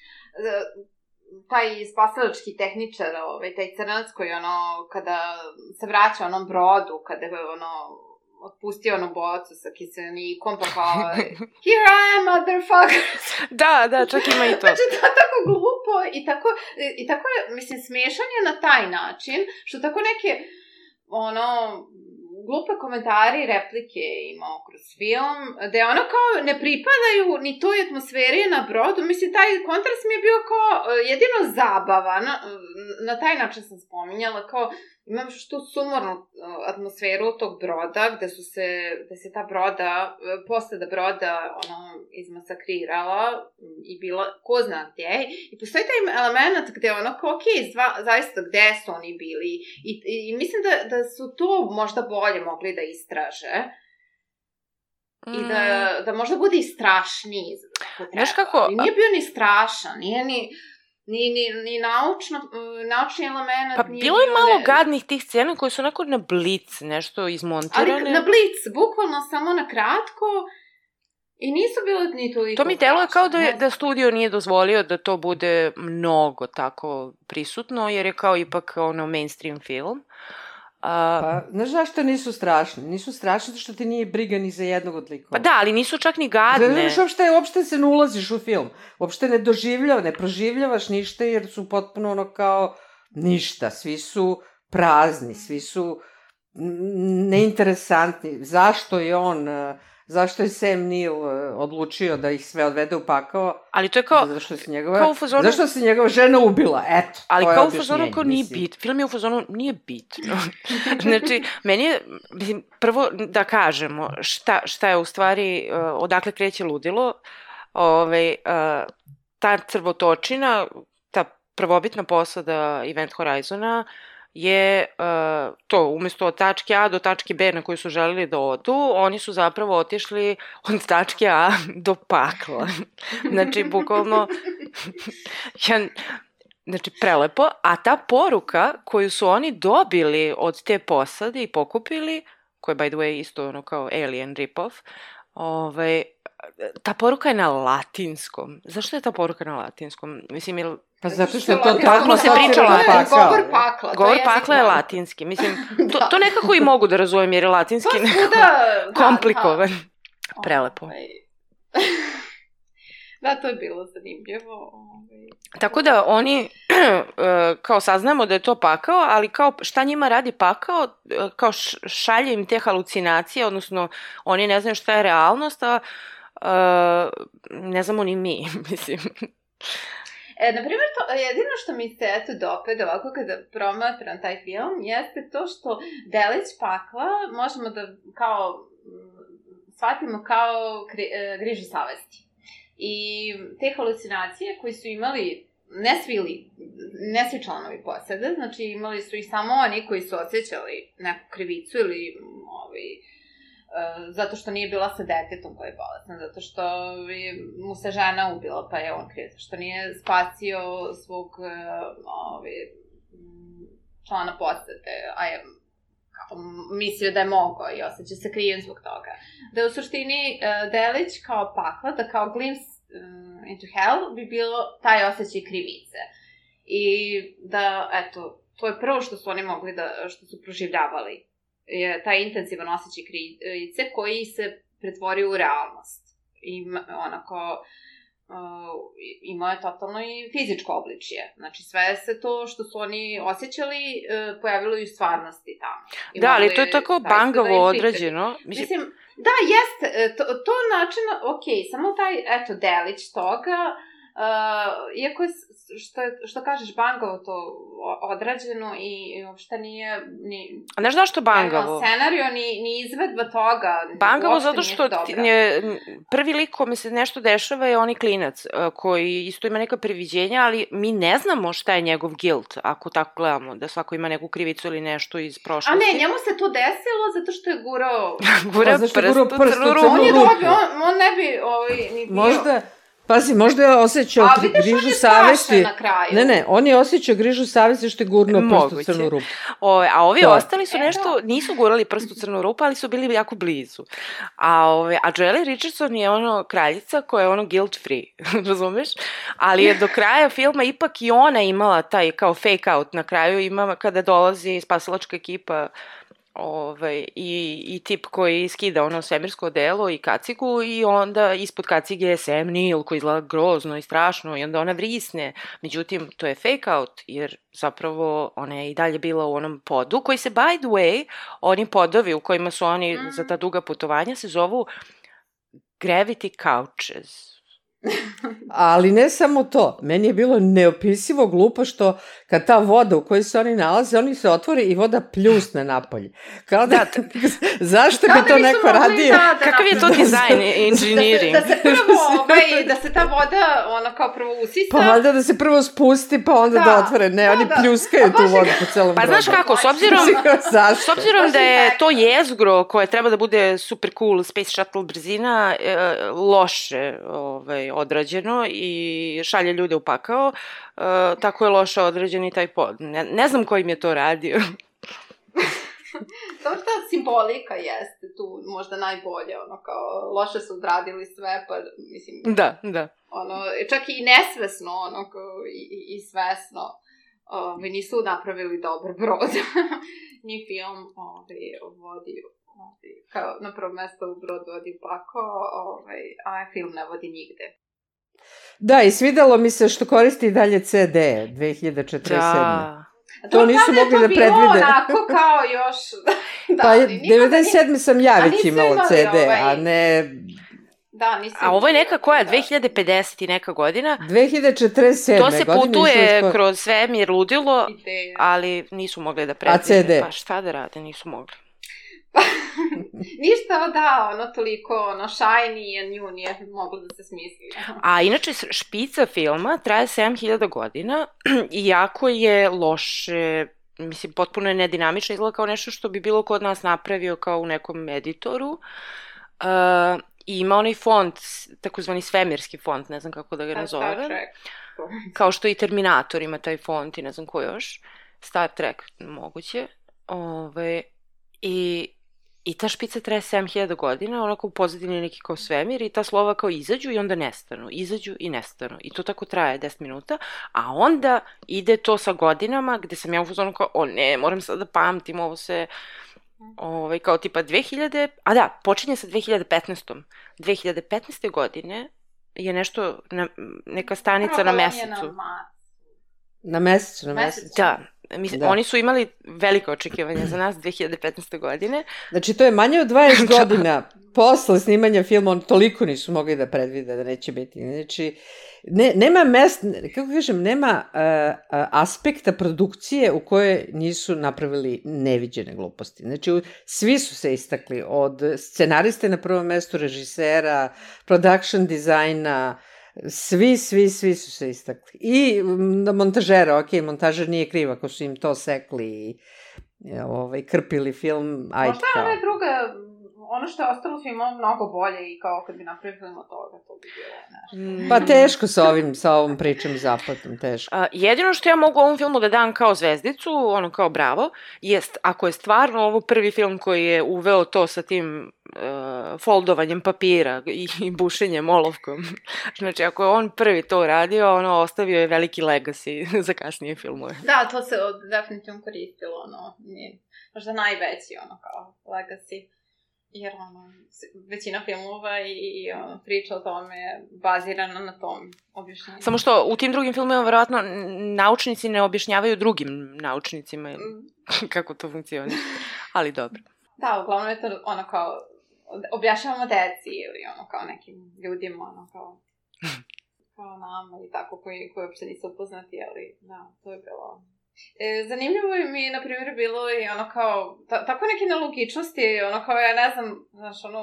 taj spasilački tehničar, ovaj, taj crnac koji, ono, kada se vraća onom brodu, kada je, ono, otpustio onu bocu sa kiselikom, pa kao, here I am, motherfuckers. Da, da, čak ima i to. Znači, to je tako glupo i tako, i tako, mislim, smešan je na taj način, što tako neke, ono, glupe komentari i replike imao kroz film, da je ono kao ne pripadaju ni toj atmosferi na brodu, mislim, taj kontrast mi je bio kao jedino zabavan, na, na taj način sam spominjala, kao, imaš tu sumornu atmosferu tog broda, gde su se, gde se ta broda, posada broda, ono, izmasakrirala i bila ko zna gde. I postoji taj element gde ono, kao, okej, okay, zaista gde su oni bili. I, i, i mislim da, da su to možda bolje mogli da istraže. Mm. I da, da možda bude i strašniji. Znaš kako? I nije bio ni strašan, nije ni... Ni, ni, ni naučno, naučni element... Pa nije bilo je malo ne... gadnih tih scena koje su onako na blic nešto izmontirane. Ali na blic, bukvalno samo na kratko i nisu bilo ni toliko... To mi deluje kao da, je, da studio nije dozvolio da to bude mnogo tako prisutno, jer je kao ipak ono mainstream film. A... Pa, znaš zašto nisu strašni? Nisu strašni zato što ti nije briga ni za jednog od likova. Pa da, ali nisu čak ni gadne. Znaš, uopšte, uopšte se ne ulaziš u film. Uopšte ne doživljavaš, ne proživljavaš ništa jer su potpuno ono kao ništa. Svi su prazni, svi su neinteresantni. Zašto je on... Zašto je Sam Neill odlučio da ih sve odvede u pakao? Ali to je kao... Zašto se njegova, kao u fazonu... Zašto se njegova žena ubila? Eto, ali to je kao objašnjenje. U fazonu kao nije bit. Film je u fazonu nije bitno. Znači, meni je... Mislim, prvo da kažemo šta, šta je u stvari... Uh, odakle kreće ludilo. Ove, uh, ta crvotočina, ta prvobitna posada Event Horizona je uh, to, umesto od tačke A do tačke B na koju su želeli da odu, oni su zapravo otišli od tačke A do pakla. Znači, bukvalno, ja, znači, prelepo, a ta poruka koju su oni dobili od te posade i pokupili, koja je, by the way, isto ono kao Alien rip-off, ovaj, ta poruka je na latinskom. Zašto je ta poruka na latinskom? Mislim, ili... Pa zato što je to tako se pričalo. Govor pakla. Govor pakla je latinski. Mislim, to, to nekako i mogu da razumijem jer je latinski nekako komplikovan. Prelepo. Da, to je bilo zanimljivo. Tako da oni, kao saznamo da je to pakao, ali kao šta njima radi pakao, kao šalje im te halucinacije, odnosno oni ne znaju šta je realnost, a ne znamo ni mi, mislim. E, naprimjer, to, jedino što mi se eto dopada ovako kada promatram taj film jeste to što delić pakla možemo da kao shvatimo kao kri, grižu savesti. I te halucinacije koje su imali, ne svi, li, ne svi članovi posade, znači imali su i samo oni koji su osjećali neku krivicu ili ovaj, zato što nije bila sa detetom koji je bolestan, zato što je mu se žena ubila pa je on kriv, što nije spasio svog ovaj, člana posade, a je mislio da je mogao i osjeća se kriven zbog toga. Da je u suštini delić kao pakla, da kao glimpse into hell bi bilo taj osjećaj krivice. I da, eto, to je prvo što su oni mogli da, što su proživljavali. Je taj intenzivan osjećaj krivice koji se pretvorio u realnost. I onako, uh, imao je totalno i fizičko obličje. Znači, sve se to što su oni osjećali uh, pojavilo i u stvarnosti tamo. I da, ali to je tako bangavo da odrađeno. Mislim, Mislim, da, jeste, to, to način, ok, samo taj, eto, delić toga, uh, iako je, što, je, što kažeš, bangavo to odrađeno i, i uopšte nije... Ni, a znaš zašto bangavo? Scenario, ni, ni izvedba toga. Bangavo zato što je, prvi lik kome se nešto dešava je oni klinac, koji isto ima neka previđenja, ali mi ne znamo šta je njegov guilt, ako tako gledamo, da svako ima neku krivicu ili nešto iz prošlosti. A ne, njemu se to desilo zato što je gurao... gurao prst u crnu rupu. On je dobio, on, on ne bi ovaj, ni bio... Možda... Pazi, možda je osjećao a, vidiš, grižu savesti. Na kraju. Ne, ne, on je osjećao grižu savesti što je gurnuo prst u crnu rupu. O, a ovi to. Ostali su nešto, nisu gurali prst u crnu rupu, ali su bili jako blizu. A, ove, a Joely Richardson je ono kraljica koja je ono guilt free, razumeš? Ali je do kraja filma ipak i ona imala taj kao fake out na kraju, ima kada dolazi spasilačka ekipa Ove, i, i tip koji skida ono svemirsko odelo i kacigu i onda ispod kacige je Sam Neill koji izgleda grozno i strašno i onda ona vrisne. Međutim, to je fake out jer zapravo ona je i dalje bila u onom podu koji se, by the way, oni podovi u kojima su oni mm. za ta duga putovanja se zovu gravity couches. Ali ne samo to, meni je bilo neopisivo glupo što kad ta voda u kojoj se oni nalaze, oni se otvore i voda pljusne napolje. Kao da, da zašto bi to neko radio? Da, da, kakav je to dizajn, engineering? Da se, da se prvo, ovaj, da se ta voda, ono, kao prvo usisa. Pa valjda da se prvo spusti, pa onda da, da otvore. Ne, da, oni da. pljuskaju tu vodu po celom Pa brodu. znaš kako, s obzirom, s obzirom da je to jezgro koje treba da bude super cool Space Shuttle brzina, e, loše ovaj, odrađeno i šalje ljude u pakao, e, tako je loše odrađen i taj pod. Ne, ne znam ko im je to radio. Samo što simbolika jeste tu možda najbolje, ono kao loše su odradili sve, pa mislim... Da, da. Ono, čak i nesvesno, ono, kao, i, i svesno, ovaj, nisu napravili dobar brod. Ni film ovaj, vodi, ovaj, kao na prvo mesto u brod vodi Pako, ovaj, a film ne vodi nigde. Da, i svidelo mi se što koristi dalje ce de dve hiljade četrdeset sedme. Da. To nisu mogli da predvide. To onako kao još... da, pa devedeset sedme sam ja već imala ce de, ovaj... a ne... Da, nisu... A ovo je neka koja? dve hiljade pedeset i neka godina? dve hiljade četrdeset sedme. To se putuje skoro... kroz svemir ludilo, Ideja. Ali nisu mogli da predvide. A ce de? Pa šta da rade, nisu mogli. Ništa, da, ono toliko, ono, shiny and new nije moglo da se smisli. A inače, špica filma traje sedam hiljada godina, iako je loše, mislim, potpuno je nedinamično, izgleda kao nešto što bi bilo kod nas napravio kao u nekom editoru. Uh, I ima onaj font, takozvani svemirski font, ne znam kako da ga nazovem. Kao što i Terminator ima taj font i ne znam ko još. Star Trek, moguće. Ove, i, I ta špica traje sedam hiljada godina, onako u pozadini je neki kao svemir i ta slova kao izađu i onda nestanu. Izađu i nestanu. I to tako traje deset minuta. A onda ide to sa godinama gde sam ja u fazonu kao, o ne, moram sad da pamtim ovo se... Ovaj, kao tipa dve hiljade, a da, počinje sa dve hiljade petnaeste. dve hiljade petnaeste godine je nešto, na, neka stanica na mesecu. Na mesecu, na mesecu. Da, mislim, da. Oni su imali velike očekivanja za nas dve hiljade petnaeste. godine. Znači, to je manje od dvadeset godina posle snimanja filma, on toliko nisu mogli da predvide da neće biti. Znači, ne, nema mesta, kako kažem, nema uh, uh, aspekta produkcije u kojoj nisu napravili neviđene gluposti. Znači, svi su se istakli, od scenariste na prvom mestu, režisera, production dizajna, svi, svi, svi su se istakli. I montažera, ok, montažer nije kriv ako su im to sekli i ovaj, krpili film. Ajde, možda ona je druga, ono što je ostalo filmom mnogo bolje i kao kad bi napravili film od toga, to bi bilo nešto. Pa teško sa ovim, sa ovom pričom zaplatom, teško. A, jedino što ja mogu ovom filmu da dam kao zvezdicu, ono kao bravo, jest ako je stvarno ovo prvi film koji je uveo to sa tim uh, foldovanjem papira i, i bušenjem olovkom. Znači, ako je on prvi to uradio, ono, ostavio je veliki legacy za kasnije filmove. Da, to se definitivno koristilo, ono, nije, možda najveći, ono, kao legacy. Jer ono, većina filmova i, i ono, priča o tome je bazirana na tom objašnjenju. Samo što u tim drugim filmovima verovatno naučnici ne objašnjavaju drugim naučnicima mm. kako to funkcioniše, ali dobro. Da, uglavnom je to ono kao, objašnjavamo deci ili ono kao nekim ljudima, ono kao, kao nama i tako koji, koji uopšte nisu upoznati, ali da, to je bilo... E, zanimljivo mi je, na primjer, bilo i ono kao, ta, tako neke nelogičnosti, ono kao, ja ne znam, znaš, ono,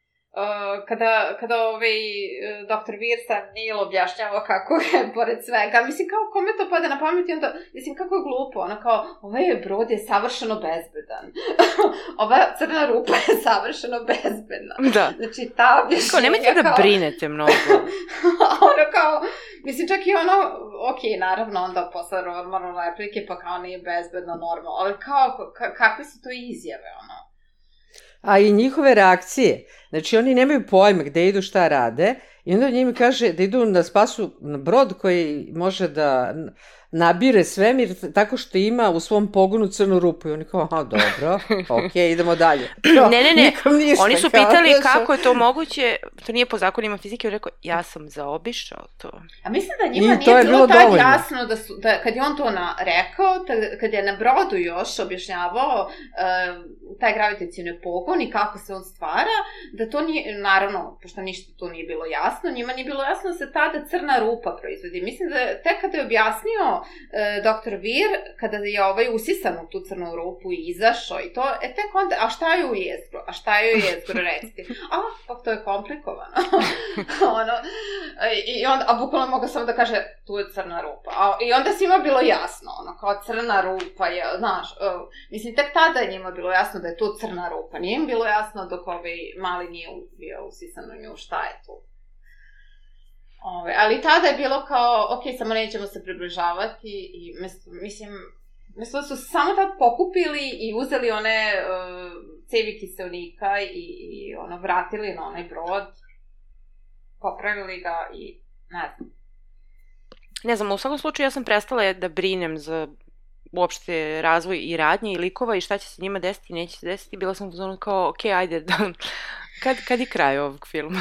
uh, kada, kada ovaj uh, doktor Virsa Neil objašnjava kako je, pored svega, mislim, kao, kome to pada na pamet i onda, mislim, kako je glupo, ono kao, ovaj brod je savršeno bezbedan, ova crna rupa je savršeno bezbedna. Da. Znači, ta objašnjenja kao... Nemojte da brinete mnogo. ono kao... Mislim, čak i ono, ok, naravno, onda posle normalno replike, pa kao nije bezbedno, normalno, ali kao, ka, kakve su to izjave, ono? A i njihove reakcije, znači oni nemaju pojma gde idu, šta rade, i onda njima kaže da idu na spasu na brod koji može da nabire svemir tako što ima u svom pogonu crnu rupu. I oni kao, aha, dobro, ok, idemo dalje. No, ne, ne, ne, ništa, oni su pitali kao, kako je to moguće, to nije po zakonima fizike, on rekao, ja sam zaobišao to. A mislim da njima nije je bilo tako jasno da, su, da kad je on to na, rekao, kad je na brodu još objašnjavao uh, taj gravitacijni pogon i kako se on stvara, da to nije, naravno, pošto ništa tu nije bilo jasno, njima nije bilo jasno da se tada crna rupa proizvodi. Mislim da tek kada je objasnio e, doktor Vir, kada je ovaj usisan u tu crnu rupu i izašao i to, e tek onda, a šta je u jezgru? A šta je u jezgru, recite? A, pa to je komplikovano. ono, i onda, a bukvalno mogu samo da kaže, tu je crna rupa. A, i onda svima bilo jasno, ono, kao crna rupa je, znaš, uh, mislim, tek tada je njima bilo jasno da je tu crna rupa. Nije im bilo jasno dok ovaj mali nije bio usisan u nju, šta je tu. Ove, ali tada je bilo kao, ok, samo nećemo se približavati i mislim, mislim da su samo tad pokupili i uzeli one uh, cevi kiselnika i, i ono, vratili na onaj brod, popravili ga i ne znam. Ne znam, u svakom slučaju ja sam prestala da brinem za uopšte razvoj i radnje i likova i šta će se njima desiti i neće se desiti. Bila sam u zonu kao, ok, ajde, da, kad, kad je kraj ovog filma?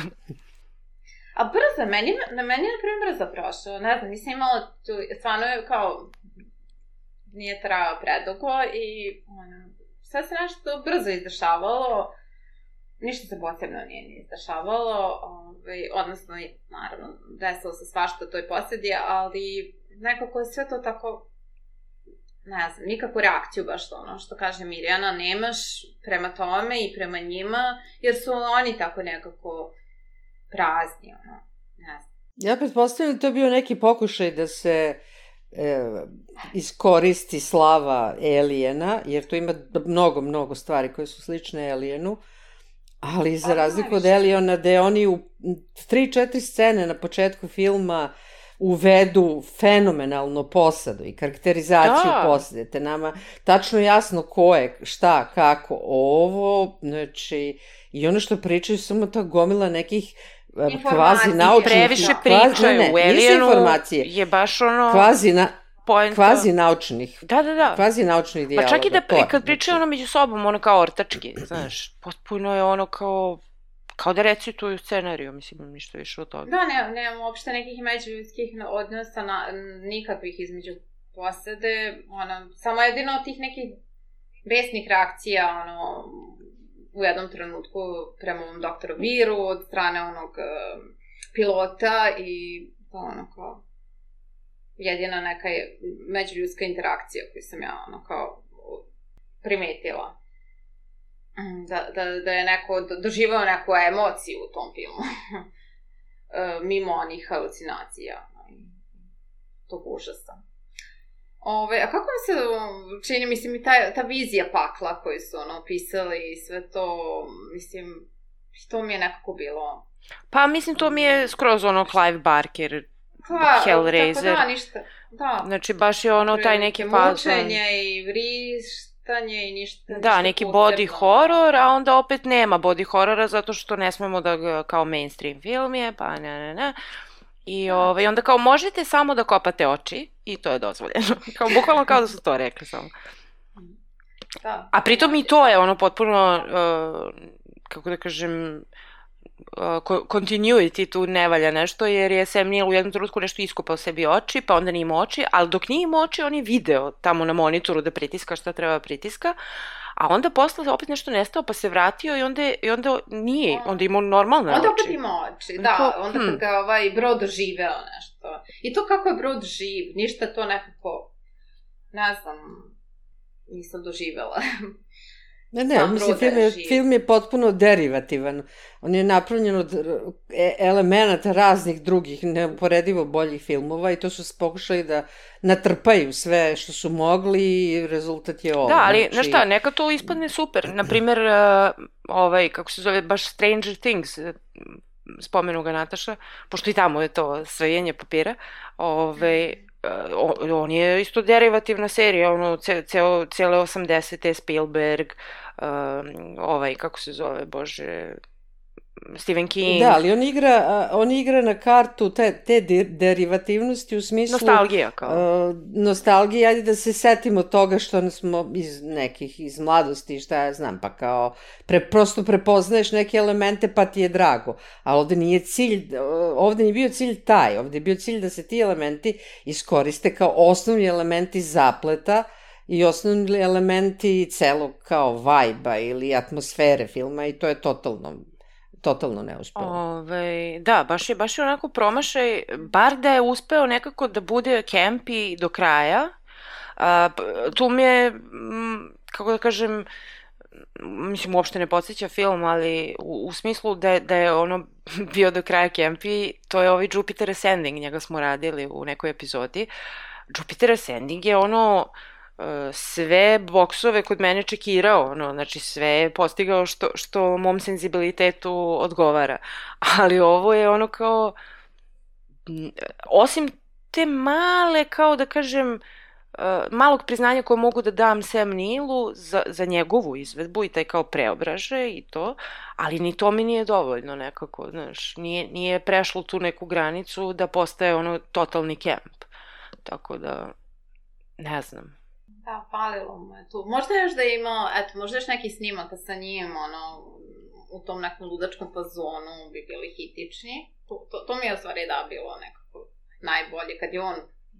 A brzo, meni, na meni je na primjer brzo prošao, ne znam, nisam imala tu, stvarno je kao, nije trajao predugo i ono, sve se nešto brzo izdešavalo, ništa se posebno nije ni izdešavalo, ovaj, odnosno, naravno, desilo se svašta u toj posljedi, ali nekako je sve to tako, ne znam, nikakvu reakciju baš to ono što kaže Mirjana, nemaš prema tome i prema njima, jer su oni tako nekako prazni, ono, ne znam. Ja pretpostavljam da to je bio neki pokušaj da se e, iskoristi slava Elijena, jer tu ima mnogo, mnogo stvari koje su slične Elijenu, ali za razliku od Elijena, gde oni u tri četiri scene na početku filma uvedu fenomenalno posadu i karakterizaciju da. Posade, te nama tačno jasno ko je, šta, kako, ovo, znači, i ono što pričaju samo ta gomila nekih kvazi naučnih... Previše pričaju, ne, ne, u Elijenu je baš ono... Kvazi na... Poenta. Kvazi naučnih. Da, da, da. Kvazi naučnih dijaloga. Pa čak i da, to, kad pričaju ono među sobom, ono kao ortački, znaš, potpuno je ono kao, kao da recituju scenariju, mislim, ništa više od toga. Da, ne, nemam uopšte nekih međuljudskih odnosa, na, nikakvih između posade, ono, samo jedino tih nekih besnih reakcija, ono, u jednom trenutku prema ovom doktoru Viru, od strane onog uh, pilota i to ono kao... jedina neka međuljudska interakcija koju sam ja ono kao primetila. Da, da, da je neko doživao neku emociju u tom filmu. Mimo onih halucinacija. Tog užasa. Ove, a kako mi se čini, mislim, i ta, ta vizija pakla koju su ono opisali i sve to, mislim, to mi je nekako bilo... Pa, mislim, to mi je skroz ono Clive Barker, Pa, Hellraiser. Tako da, ništa. Da. Znači, baš je ono taj neki fazon. Mučenje i vrištanje i ništa. Da, neki body horror, a onda opet nema body horrora zato što ne smemo da ga kao mainstream film je, pa ne, ne, ne. I ovaj, onda kao možete samo da kopate oči i to je dozvoljeno. Kao, bukvalno kao da su to rekli samo. Da. A pritom i to je ono potpuno, uh, kako da kažem... continuity tu ne valja nešto, jer je Sam Neill u jednom trenutku nešto iskopao sebi oči, pa onda nije imao oči, ali dok nije imao oči, on je video tamo na monitoru da pritiska šta treba pritiska, a onda posle opet nešto nestao, pa se vratio i onda, i onda nije, onda imao normalne oči. Onda opet imao oči, da, onda kad ga ovaj brod doživeo nešto. I to kako je brod živ, ništa to nekako, ne znam, nisam doživela. Ne, ne, mislim, film je, film je potpuno derivativan. On je napravljen od elemenata raznih drugih, neuporedivo boljih filmova i to su pokušali da natrpaju sve što su mogli i rezultat je ovo. Da, ali, znači... znaš šta, neka to ispadne super. Naprimer, uh, ovaj, kako se zove, baš Stranger Things, spomenu ga Nataša, pošto i tamo je to svejenje papira, ovaj... Uh, on je isto derivativna serija, ono, ce, ceo, cijele osamdesete, Spielberg, uh, ovaj, kako se zove, bože, Stephen King. Da, ali on igra, on igra na kartu te, te derivativnosti u smislu... Nostalgija, kao. Uh, nostalgija, ajde da se setimo toga što smo iz nekih, iz mladosti, šta ja znam, pa kao, pre, prosto prepoznaješ neke elemente pa ti je drago. Ali ovde nije cilj, ovde nije bio cilj taj, ovde je bio cilj da se ti elementi iskoriste kao osnovni elementi zapleta i osnovni elementi celog kao vajba ili atmosfere filma i to je totalno totalno neuspelo. Ove, da, baš je, baš je onako promašaj, bar da je uspeo nekako da bude campi do kraja. A, tu mi je, m, kako da kažem, mislim, uopšte ne podsjeća film, ali u, u smislu da je, da je ono bio do kraja campi, to je ovaj Jupiter Ascending, njega smo radili u nekoj epizodi. Jupiter Ascending je ono sve boksove kod mene čekirao, ono, znači sve je postigao što, što mom senzibilitetu odgovara. Ali ovo je ono kao, osim te male, kao da kažem, malog priznanja koje mogu da dam Sam Neillu za, za njegovu izvedbu i taj kao preobraže i to, ali ni to mi nije dovoljno nekako, znaš, nije, nije prešlo tu neku granicu da postaje ono totalni kemp. Tako da, ne znam. Da, falilo mu je tu. Možda još da je imao, eto, možda još neki snimaka sa njim, ono, u tom nekom ludačkom fazonu bi bili hitični. To, to, to mi je u stvari da bilo nekako najbolje, kad je on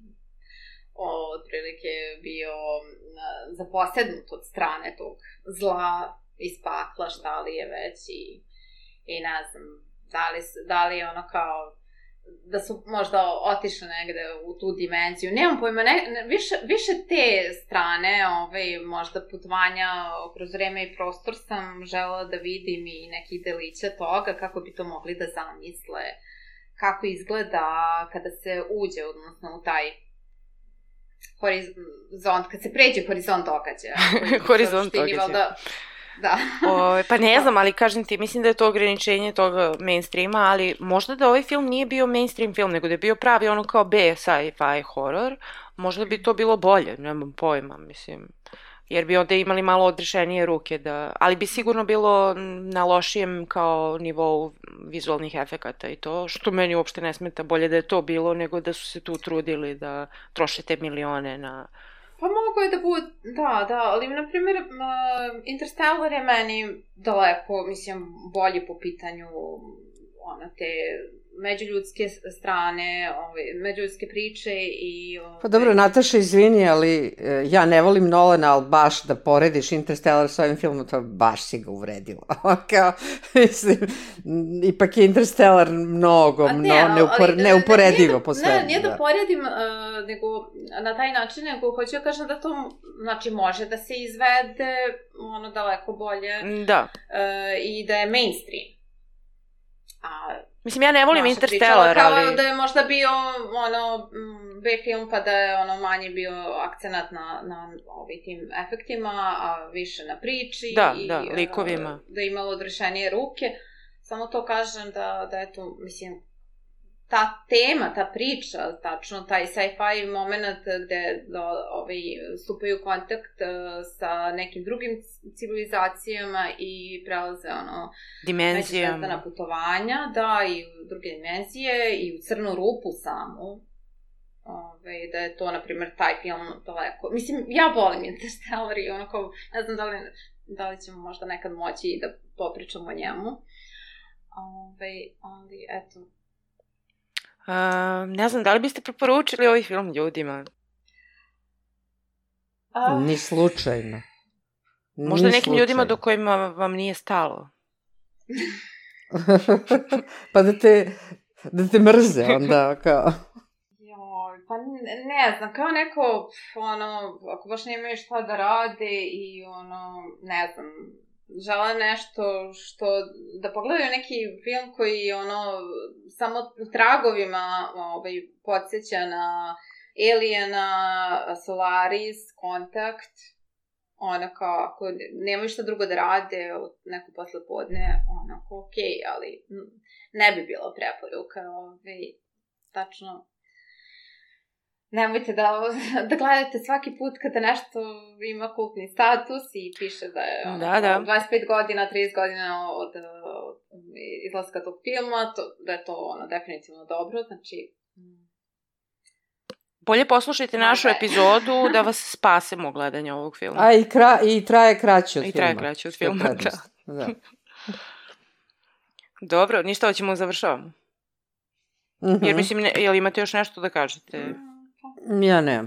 otprilike bio zaposednut od strane tog zla iz pakla, šta li je već i, i ne znam, da li, da li je ono kao da su možda otišli negde u tu dimenziju. Nemam pojma, ne, ne, više, više te strane, ovaj, možda putovanja kroz vreme i prostor sam želela da vidim i nekih delića toga, kako bi to mogli da zamisle, kako izgleda kada se uđe, odnosno u taj horizont, kad se pređe horizont događaja. Horizont događaja. Da, da. O, pa ne znam, ali kažem ti, mislim da je to ograničenje toga mainstreama, ali možda da ovaj film nije bio mainstream film, nego da je bio pravi ono kao B sci-fi horror, možda bi to bilo bolje, nemam pojma, mislim, jer bi onda imali malo odrešenije ruke, da, ali bi sigurno bilo na lošijem kao nivou vizualnih efekata i to, što meni uopšte ne smeta, bolje da je to bilo nego da su se tu trudili da troše te milione na... Pa mogo je da bude, da, da, ali na primjer Interstellar je meni daleko, mislim, bolji po pitanju ono, te međuljudske strane, ove, međuljudske priče i... Ove... Pa dobro, Nataša, izvini, ali e, ja ne volim Nolana, ali baš da porediš Interstellar s ovim filmom, to baš si ga uvredila. Kao, mislim, ipak je Interstellar mnogo, ne, mno, neupor, ali, neuporedivo ne, po svemu. Ne, nije da, da poredim, uh, nego na taj način, nego hoću da kažem da to, znači, može da se izvede ono daleko bolje. Da. Uh, I da je mainstream. A... Mislim, ja ne volim Interstellar, ali... Kao da je možda bio, ono, B film, pa da je, ono, manje bio akcenat na, na ovim tim efektima, a više na priči. Da, i, da, likovima. Da je imalo odrešenije ruke. Samo to kažem da, da eto, mislim, ta tema, ta priča, tačno, taj sci-fi moment gde do, ovaj, stupaju u kontakt sa nekim drugim civilizacijama i prelaze, ono, dimenzijama, na putovanja, da, i u druge dimenzije, i u crnu rupu samu. Ove, da je to, na primjer, taj film daleko. Mislim, ja volim Interstellar i onako, ne znam da li, da li ćemo možda nekad moći da popričamo o njemu. Ove, ali, eto. Uh, ne znam, da li biste preporučili ovaj film ljudima? Uh, Ni slučajno. Ni možda nekim slučajno. Ljudima do kojima vam nije stalo. Pa da te, da te mrze onda, kao... Joj, pa ne, ne znam, kao neko, ono, ako baš nemaju šta da rade i, ono, ne znam, žele nešto što, da pogledaju neki film koji, ono, samo u tragovima, ovaj, podsjeća na Aliena, Solaris, Kontakt, ono, kao, ako nemaju šta drugo da rade, neko posle podne, onako, okej, okay, ali ne bi bilo preporuka, ovaj, tačno, nemojte da, da gledate svaki put kada nešto ima kultni status i piše da je ono, da, da. dvadeset pet godina, trideset godina od, od izlaska tog filma, to, da je to ono, definitivno dobro, znači... Bolje poslušajte našu okay. epizodu da vas spasemo gledanje ovog filma. A i, kra, i traje kraće od I filma. I traje kraće od filma, da. da. Dobro, ništa, hoćemo završavamo. Mm-hmm. Jer mislim, ne, jel imate još nešto da kažete? Mm. Ja ne.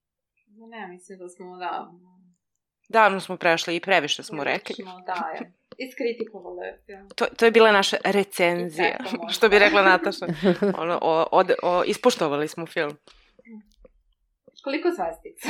Ne, mislim da smo, da... Davno smo prešli i previše smo rekli. Da, je. Iskritikovalo je film. To, to je bila naša recenzija, I tako možda. što bi rekla Nataša. Ono, o, od, o, ispoštovali smo film. Koliko zvastica?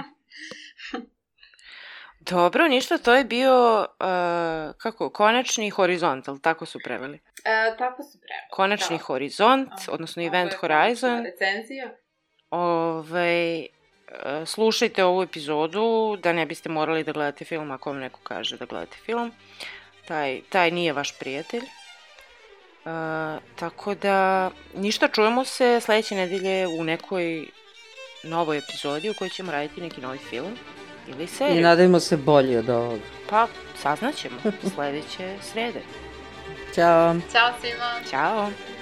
Dobro, ništa, to je bio, uh, kako, konačni horizont, ali tako su preveli? E, tako su preveli. Konačni da. horizont, odnosno Event Horizon. Recenzija. Ove, slušajte ovu epizodu da ne biste morali da gledate film ako vam neko kaže da gledate film. Taj, taj nije vaš prijatelj. Uh, tako da, ništa, čujemo se sledeće nedelje u nekoj novoj epizodi u kojoj ćemo raditi neki novi film ili seriju. I nadajmo se bolji od ovoga. Pa, saznaćemo sledeće srede. Ćao. Ćao svima. Ćao.